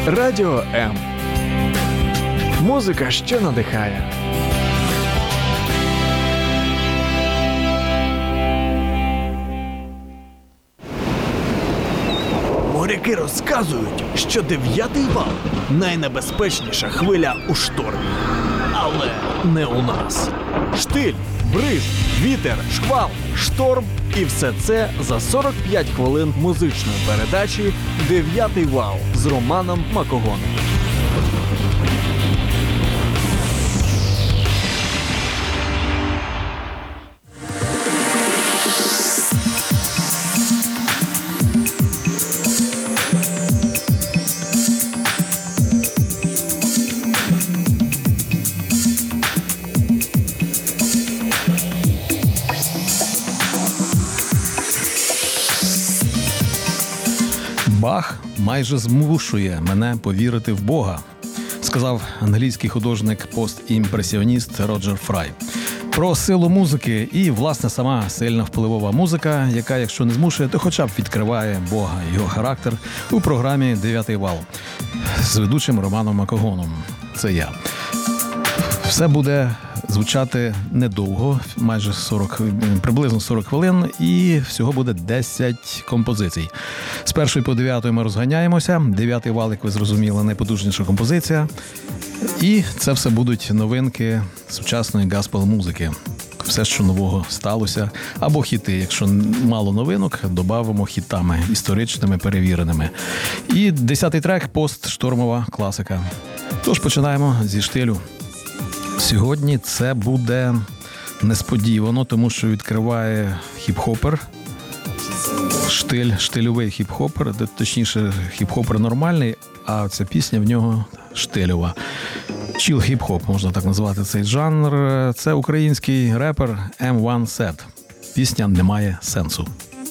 Радіо М. Музика, що надихає. Моряки розказують, що 9-й вал – найнебезпечніша хвиля у штормі. Але не у нас. Штиль, бриз, вітер, шквал, шторм і все це за 45 хвилин музичної передачі «9-й вал» з Романом Макогоном. Бах майже змушує мене повірити в Бога, сказав англійський художник-постімпресіоніст Роджер Фрай. Про силу музики і, власне, сама сильна впливова музика, яка, якщо не змушує, то хоча б відкриває Бога, його характер у програмі «9-й вал» з ведучим Романом Макогоном. Це я. Все буде звучати недовго, майже приблизно 40 хвилин, і всього буде 10 композицій. З 1 по 9 ми розганяємося. 9-й вал, як ви зрозуміли, найпотужніша композиція. І це все будуть новинки сучасної гаспел-музики. Все, що нового сталося. Або хіти. Якщо мало новинок, додамо хітами історичними, перевіреними. І 10-й трек – постштормова класика. Тож починаємо зі штилю. Сьогодні це буде несподівано, тому що відкриває хіп-хопер, штильовий хіп-хопер, точніше хіп-хопер нормальний, а ця пісня в нього штильова. Чіл-хіп-хоп, можна так назвати цей жанр. Це український репер M1 Set. Пісня «Немає сенсу».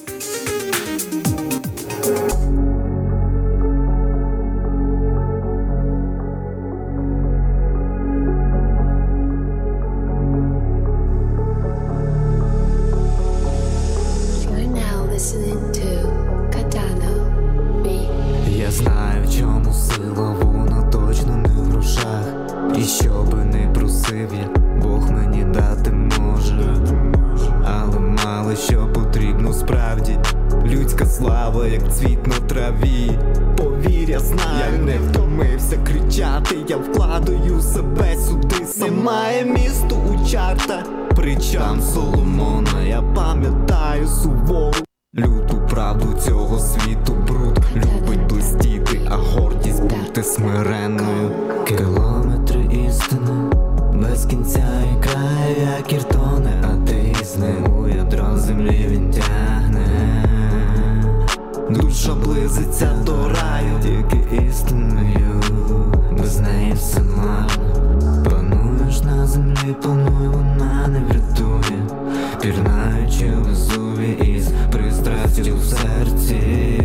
Я знаю, в чому сила, вона точно не в грошах. І що би не просив я, Бог мені дати може. Але мало що потрібно справді. Людська слава, як цвіт на траві. Повір, я знаю, я не втомився кричати. Я вкладаю себе сюди, немає місту у чартах. Притчам Соломона, я пам'ятаю сувору люту правду цього світу. Бруд любить блистіти, а гордість бути смиренною. Кілометри істини без кінця і краю, як іртоне атеїзни. У ядро землі він тягне. Душа близиться до раю, тільки істиною, без неї все марно. Плануєш на землі, плануй, вона не врятує. Пірнаючи в Везувій із пристрастю в серці.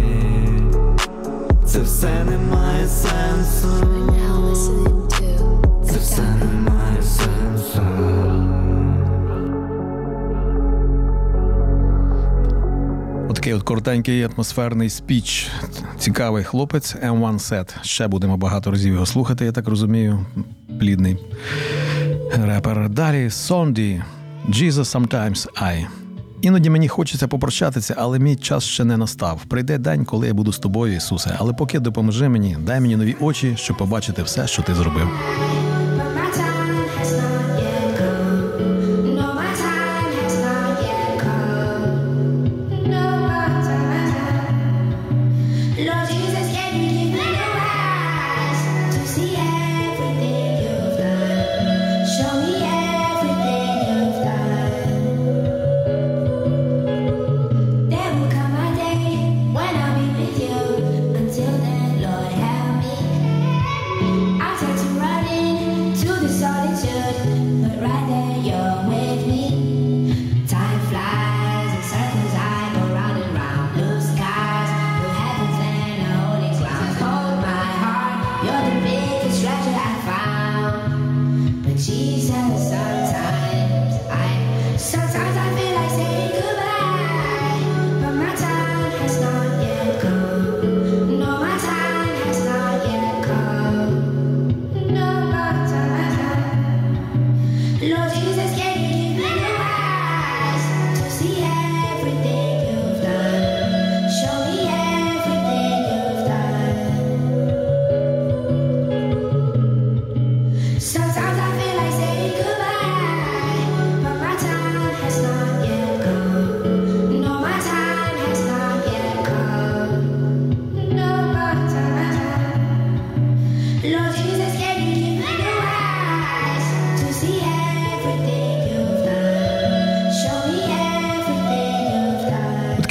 Це все не має сенсу. Це все не має сенсу. Отакий от коротенький атмосферний спіч. Цікавий хлопець M1 Set. Ще будемо багато разів його слухати, я так розумію. Плідний репер. Далі Сонді. Jesus Sometimes I. Іноді мені хочеться попрощатися, але мій час ще не настав. Прийде день, коли я буду з тобою, Ісусе. Але поки допоможи мені, дай мені нові очі, щоб побачити все, що ти зробив. Cold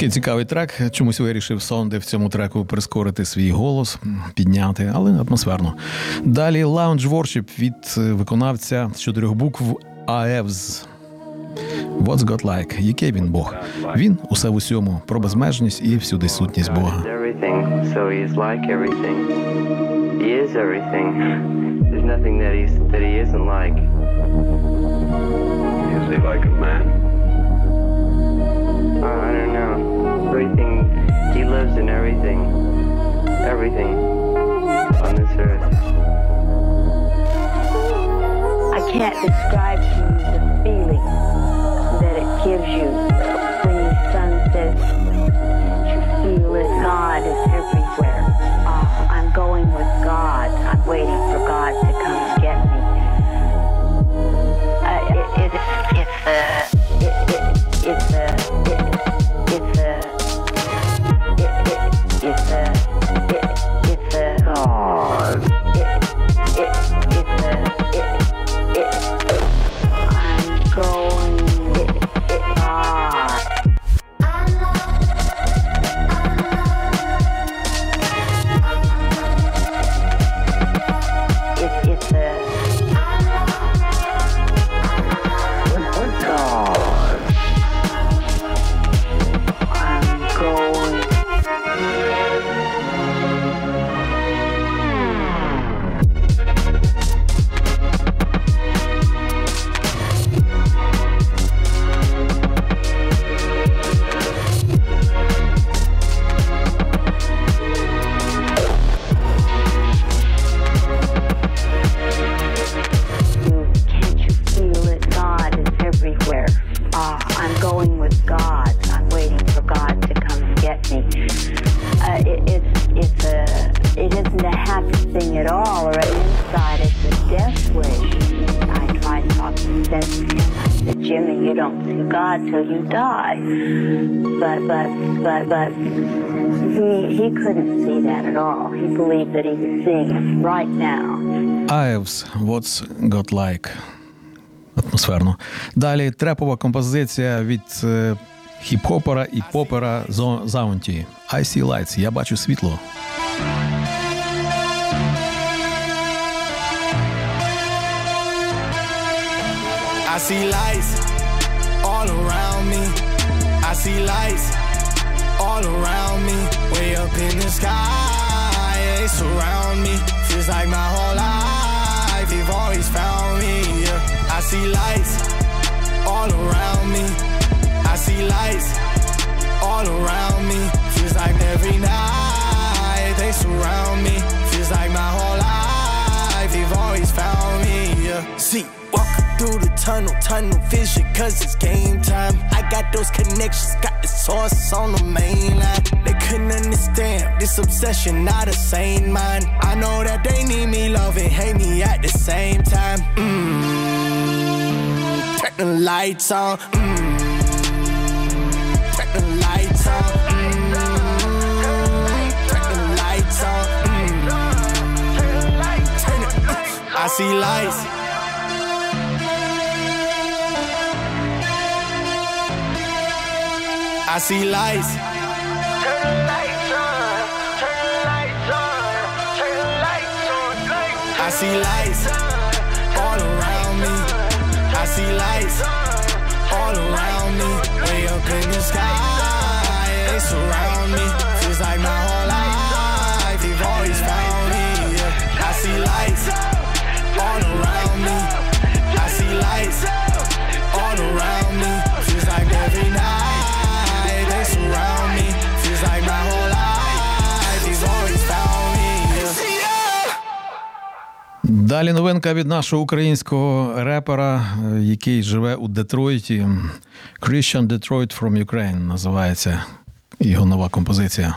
Такий цікавий трек. Чомусь вирішив Сонде в цьому треку прискорити свій голос, підняти, але атмосферно. Далі Lounge Worship від виконавця з 4 букв Aevs. What's God Like? Який він Бог? Він усе в усьому, про безмежність і всюди сутність Бога. Everything, he lives in everything on this earth. I can't describe to you the feeling that it gives you when your son says, you feel that God is everywhere. I'm going with God. I'm waiting for God to come and get me. But he couldn't see that at all. He believed that he was seeing it right now. Aevs, What's God Like. Атмосферно. Далі трепова композиція від хіп-хопера і попера Заунті. I See Lights. Я бачу світло. I see lights all around me. I see lights all around me, way up in the sky, they surround me. Feels like my whole life, they've always found me. Yeah. I see lights all around me. I see lights all around me. Feels like every night they surround me. Feels like my whole life, they've always found me. Yeah. See, walking through the tunnel vision, cause it's game time. I got those connections, got the source on the main line. They couldn't understand this obsession, not a sane mind. I know that they need me, love and hate me at the same time. Turn the lights on. Turn the lights on. Turn the lights on. Turn it. I see lights. I see lights. Turn the lights on. Turn the lights on. Turn the lights on. I see lights all around me. I see lights all around me. Way up in the sky, they surround me. Feels like my whole life, they've always found me. Yeah. I see lights all around me. I see lights all around me. Feels like every night. Surround me, feels like my whole life, he's always found me. Далі новинка від нашого українського репера, який живе у Детройті. Christian Detroit from Ukraine називається його нова композиція.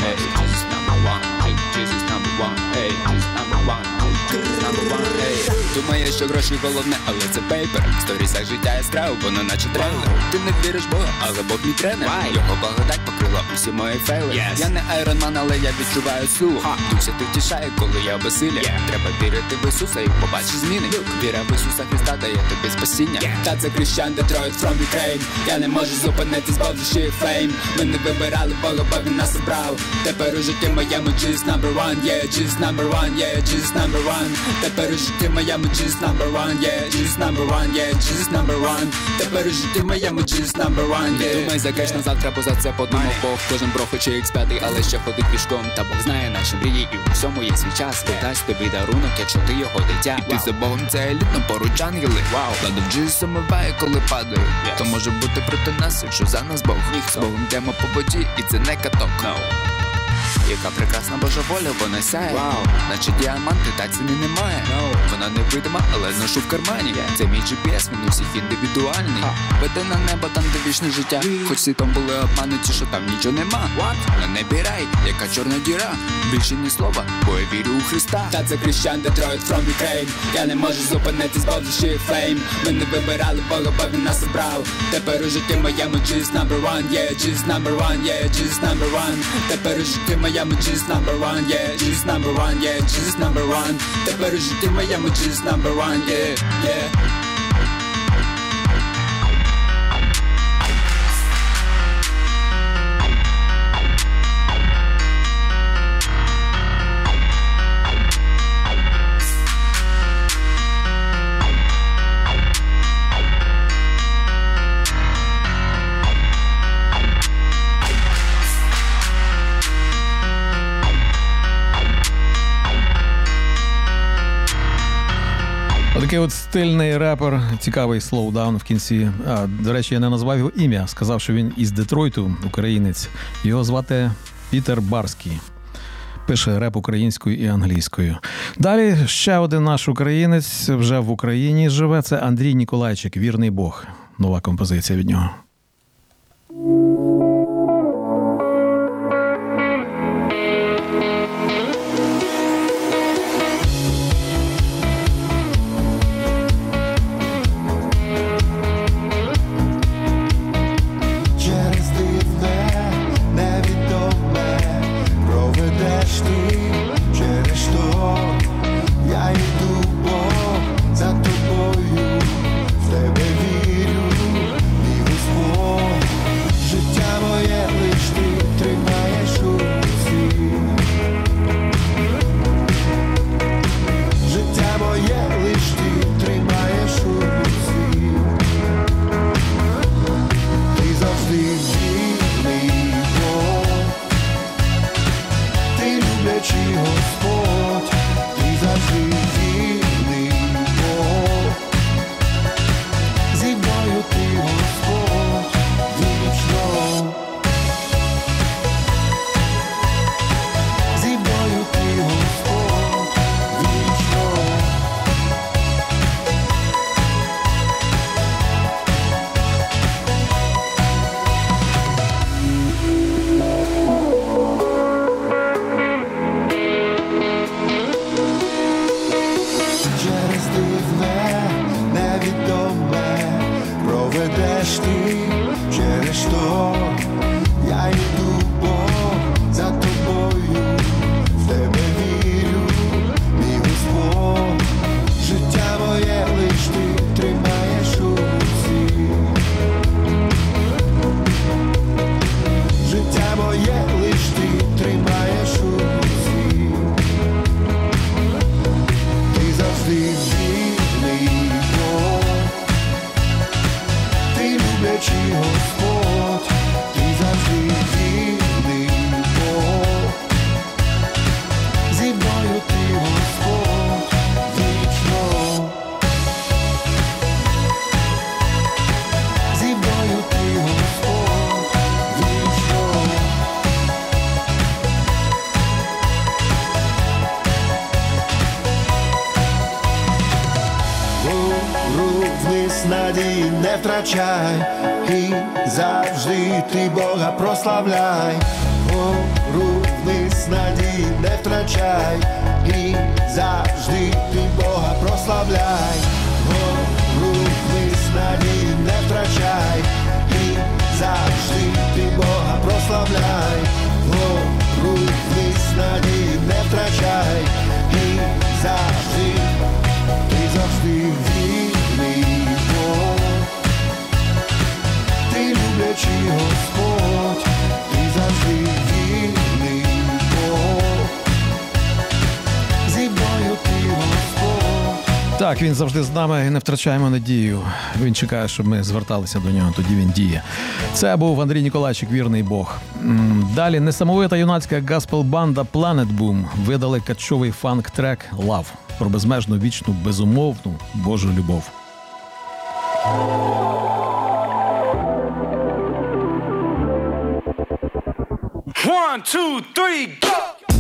Tú думає, що гроші головне, але це пейпер. В сторісах життя яскраво, воно наче трейлер. Ти не віриш Бога, але Бог мій тренер. Його благодать покрила усі мої фейли. Я не Айронман, але я відчуваю силу. Дух Святий втішає, коли я в безсилі. Треба вірити в Ісуса і побачиш зміни. Віра в Ісуса Христа дає тобі спасіння. Та це Christian Detroit from Ukraine. Я не можу зупинитись, бо в душі фейм. Ми не вибирали Бога, бо він нас обрав. Тепер у житті моєму Jesus number one, yeah, Jesus number one, yeah, Jesus number one. Тепер у житті моєму Jesus number one, yeah, Jesus number one, yeah, Jesus number one. Тепер у житті моєму Jesus number one, yeah. Не думай за кеш на завтра, бо за це подумав Бог. Кожен бро хоче X5, але ще ходить пішком. Та Бог знає наші мрії і у всьому є свій час. Дасть тобі дарунок, якщо ти його дитя. Ти за Богом, це елітно, поруч ангели. Ладу в Jesus омиває, коли падаю. То може бути проти нас, якщо за нас Бог. З Богом йдемо по воді, і це не каток. Яка прекрасна Божа воля, вона сяє. Наче діаманти, та ціни немає. Вона невидима, але ношу в кармані. Це мій GPS, він у всіх індивідуальний. Веде на небо, там де вічне життя. Хоч всі там були обмануті, що там нічого нема. На небі рай, яка чорна діра. Більше ні слова, бо я вірю у Христа. Та це Christian Detroit from Ukraine. Я не можу зупинитись, бо в душі флейм. Ми не вибирали Бога, бо він нас обрав. Тепер у житті моєму Jesus number one, yeah, Jesus number one, yeah, Jesus number one. Тепер у житті моєму Jesus number one, yeah, Jesus number one, yeah, Jesus number one. Тепер у житті моєму Jesus number one, yeah, yeah. Такий от стильний репер, цікавий слоудаун в кінці. До речі, я не назвав його ім'я, сказав, що він із Детройту, українець. Його звати Пітер Барський. Пише реп українською і англійською. Далі ще один наш українець вже в Україні живе. Це Андрій Ніколайчик, «Вірний Бог». Нова композиція від нього. Надії не втрачай, і завжди ти Бога прославляй. Гору вниз, надії не втрачай, і завжди ти Бога прославляй. Гору вниз, надії не втрачай, і завжди ти Бога прославляй. Гору вниз, надії не втрачай, і завжди вільний Бог. Ти люблячий Господь, ти завжди вільний Бог. Зі мною ти Господь. Так, він завжди з нами і не втрачаємо надію. Він чекає, щоб ми зверталися до нього, тоді він діє. Це був Андрій Ніколайчик, вірний Бог. Далі несамовита юнацька гаспел-банда Planet Boom видали катчовий фанк-трек «Love» про безмежну, вічну, безумовну Божу любов. One, two, three, go!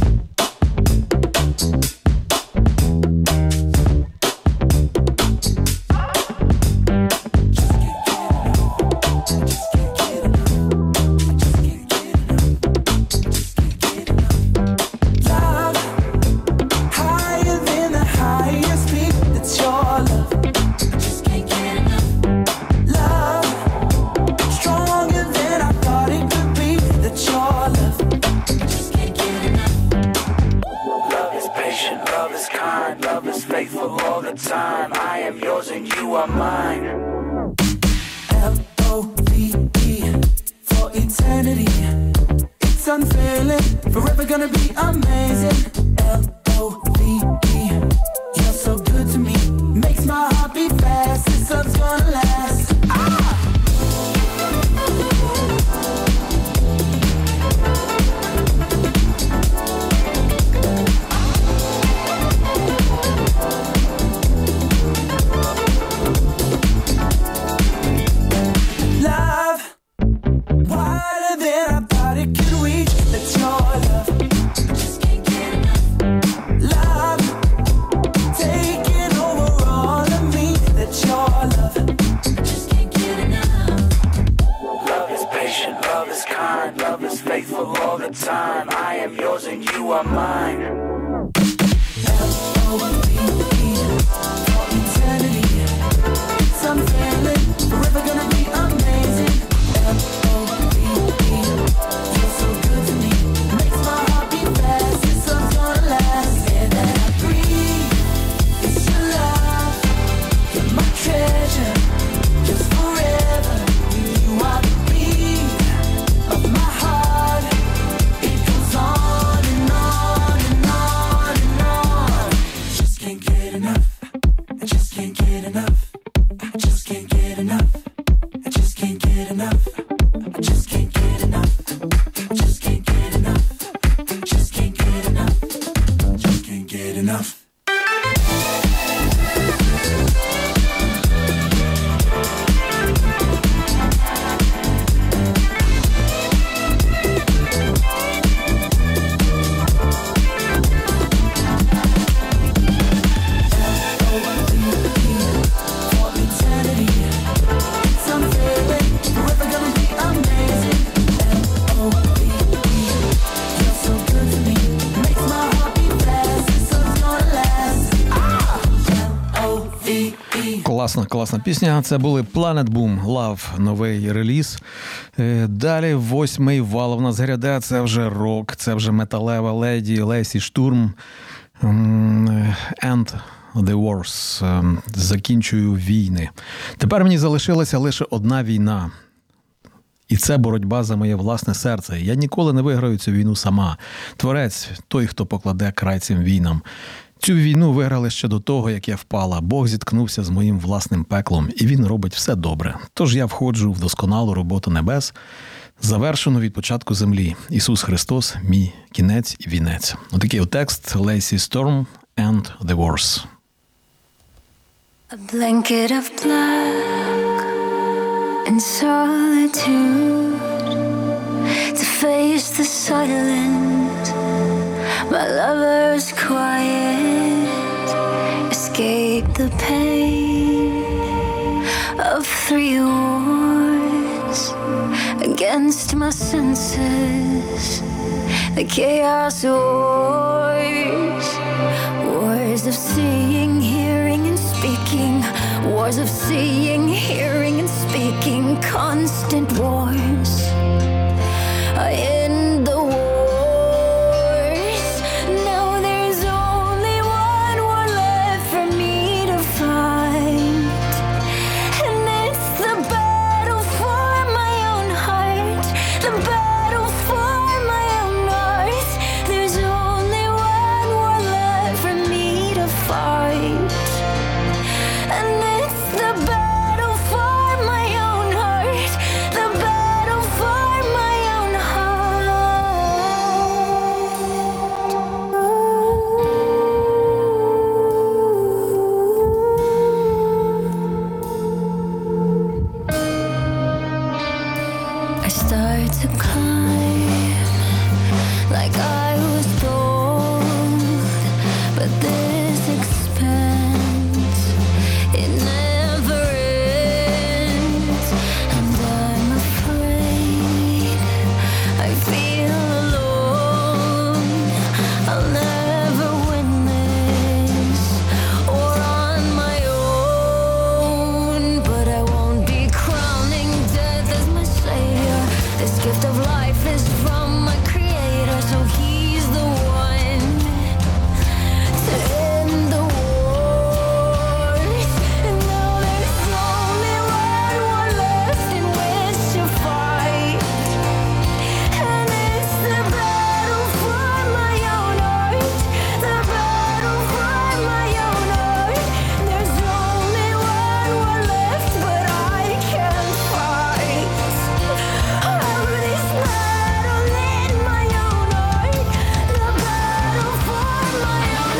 Класна пісня. Це були Planet Boom, Love, новий реліз. Далі 8-й вал у нас гряде. Це вже рок, це вже металева леді Лесі Штурм. End the Wars. Закінчую війни. Тепер мені залишилася лише одна війна. І це боротьба за моє власне серце. Я ніколи не виграю цю війну сама. Творець – той, хто покладе край цим війнам. Цю війну виграли ще до того, як я впала. Бог зіткнувся з моїм власним пеклом, і Він робить все добре. Тож я входжу в досконалу роботу небес, завершену від початку землі. Ісус Христос – мій кінець і вінець. Отакий текст Lacey Storm and the Wars. A blanket of black and solitude to face the silence. My lover's quiet, escape the pain of 3 wars against my senses. the chaos wars. Wars of seeing, hearing, and speaking. Wars of seeing, hearing, and speaking. Constant wars. I end the wars. Now there's only one war left for me to fight. And it's the battle for my own heart. The battle for my own earth. There's only one war left for me to fight. And it's the battle for my own heart. The battle for my own heart. I start to climb like I was bold, but this expanse, it never ends, and I'm afraid I feel alone. I'll never win this or on my own, but I won't be crowning death as my savior. This gift of life is from my creator, so he's the one to end the wars. And now there's only one war left in which to fight. And it's the battle for my own heart. The battle for my own heart. There's only one war left, but I can't fight. Oh, this battle in my own heart. The battle for my own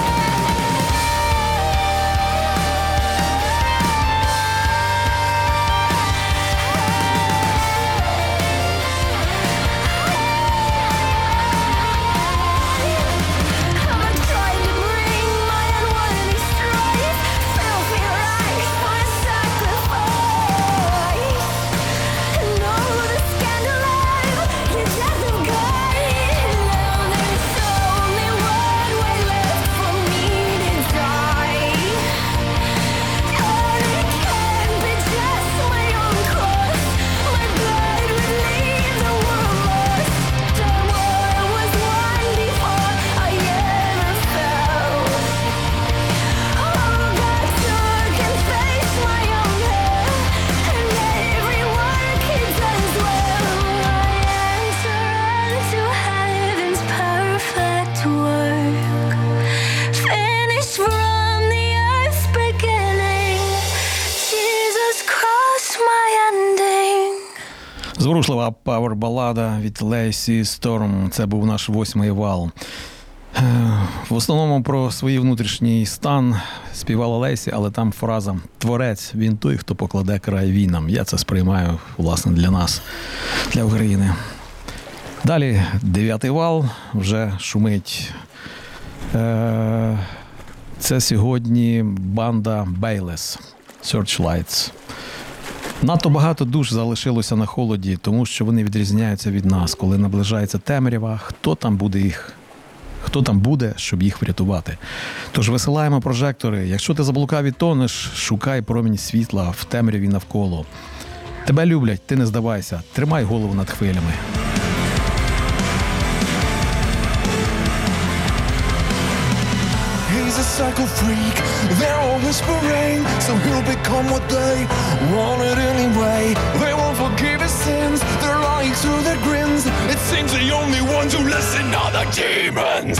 I'm trying to bring my unworthy strife, filthy life for a sacrifice. And all the scandal your death of God. Now there's only one way left for me to die. And it can't be just my own cross. My blood would leave the world lost. The war was won before I ever fell. Oh, God took and faced my own hell, and every work he does well. I enter into heaven's perfect work, finished from the earth's beginning. Jesus crossed my ending. Зворушлива пауер-балада від Лейсі Сторм. Це був наш 8-й вал. В основному про свій внутрішній стан співала Лейсі, але там фраза «Творець, він той, хто покладе край війнам». Я це сприймаю, власне, для нас, для України. Далі 9-й вал вже шумить. Це сьогодні банда Bayless, Searchlights. Надто багато душ залишилося на холоді, тому що вони відрізняються від нас. Коли наближається темрява, хто там буде, щоб їх врятувати. Тож висилаємо прожектори. Якщо ти заблукав і тонеш, шукай промінь світла в темряві навколо. Тебе люблять, ти не здавайся. Тримай голову над хвилями. He's a psycho freak, they're all whispering, so he'll become what they wanted anyway. They won't forgive his sins, they're lying through their grins. It seems the only ones who listen are the demons.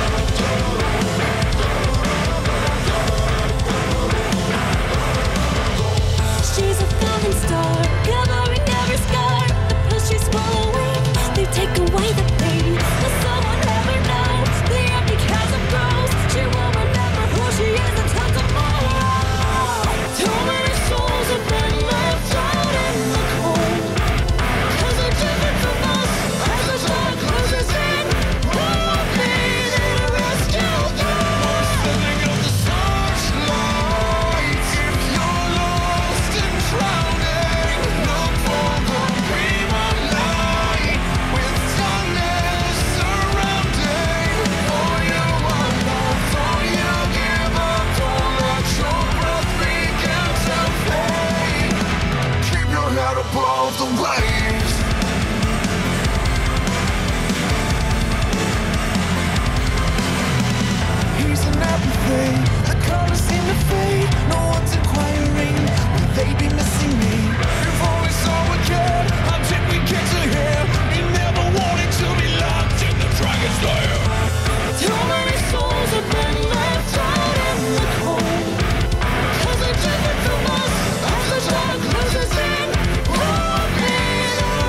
She's a falling star, covering every scar. The pills she's swallowing, they take away the pain. The someone never knows, the empty chasm grows. She won't remember who she is until tomorrow. Too many souls have been left out in the cold. 'Cause they're different from us, as the sun closes in. Who will be there? above the waves. He's an apathy, the colors seem to fade. No one's inquiring, will they be missing me? If only someone cared, how did we get to here? He never wanted to be locked in the dragon's lair. Too many souls have been left out in the cold, 'cause they're different from us, as the dark closes in. Walking around.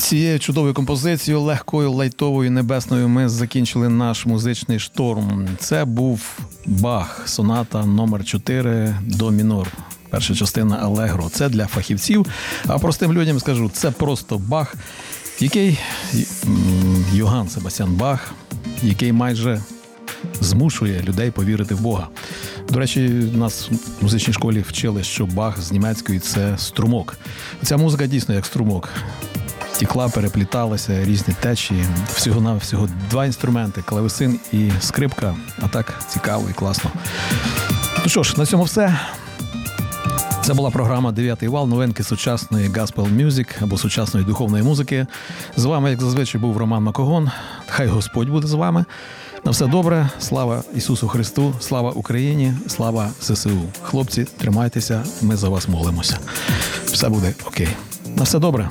Цією чудовою композицією, легкою, лайтовою, небесною ми закінчили наш музичний шторм. Це був Бах, соната номер 4 до мінор. Перша частина Алегро. Це для фахівців, а простим людям скажу, це просто Бах, який Йоганн Себастьян Бах, який майже змушує людей повірити в Бога. До речі, нас в музичній школі вчили, що Бах з німецької – це струмок. Ця музика дійсно як струмок. Тікла, перепліталася, різні течії. Всього-навсього 2 інструменти – клавесин і скрипка. А так цікаво і класно. Ну що ж, на цьому все. Це була програма «9-й вал», новинки сучасної gospel music або сучасної духовної музики. З вами, як зазвичай, був Роман Макогон. Хай Господь буде з вами. На все добре. Слава Ісусу Христу, слава Україні, слава ЗСУ. Хлопці, тримайтеся, ми за вас молимося. Все буде окей. На все добре.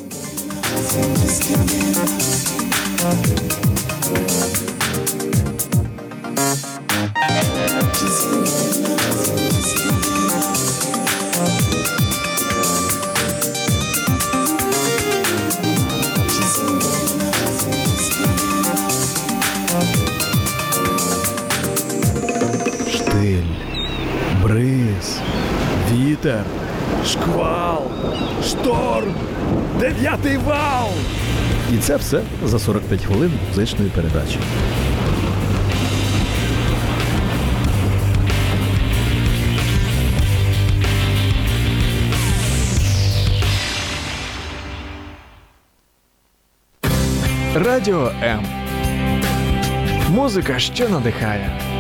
Штиль, бриз, вітер, шквал, шторм, 9-й вал. І це все за 45 хвилин музичної передачі. Радіо М. Музика, що надихає.